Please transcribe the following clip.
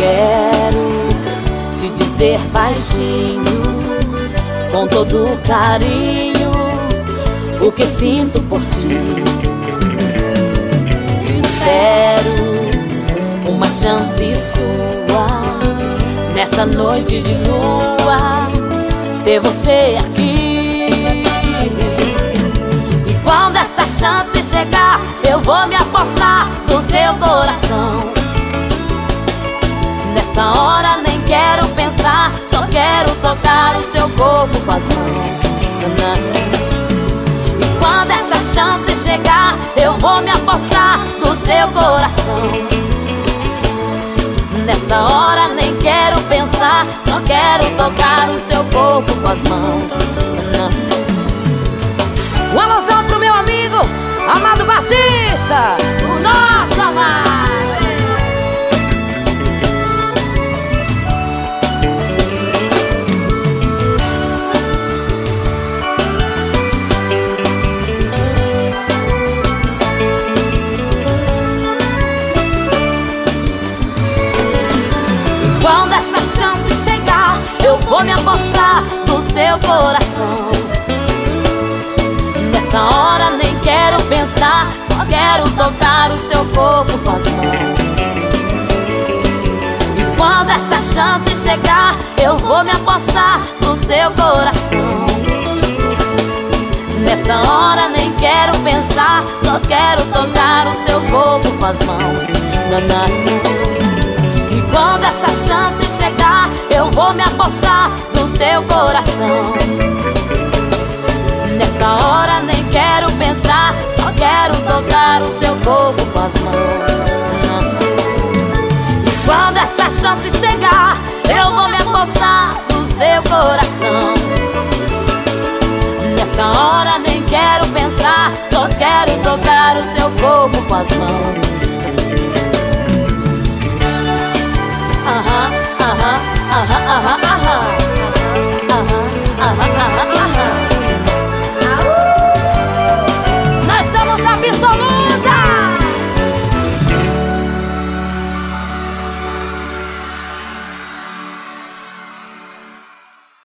quero te dizer baixinho, com todo carinho, o que sinto por ti. Espero uma chance sua, nessa noite de lua, ter você aqui. E quando essa chance chegar, eu vou me apossar do seu coração. Nessa hora nem quero pensar, só quero tocar o seu corpo com as mãos. E quando essa chance chegar, eu vou me apossar do seu coração. Nessa hora nem quero pensar, só quero tocar o seu corpo com as mãos. Um alusão pro meu amigo Amado Batista, o nosso amado. Quando essa chance chegar, eu vou me apossar do seu coração. Nessa hora nem quero pensar, só quero tocar o seu corpo com as mãos. E quando essa chance chegar, eu vou me apossar do seu coração. Nessa hora nem quero pensar, só quero tocar o seu corpo com as mãos. E quando essa chance chegar, eu vou me apossar do seu coração. Nessa hora nem quero pensar, só quero tocar o seu corpo com as mãos. E quando essa chance chegar, eu vou me apossar do seu coração. Nessa hora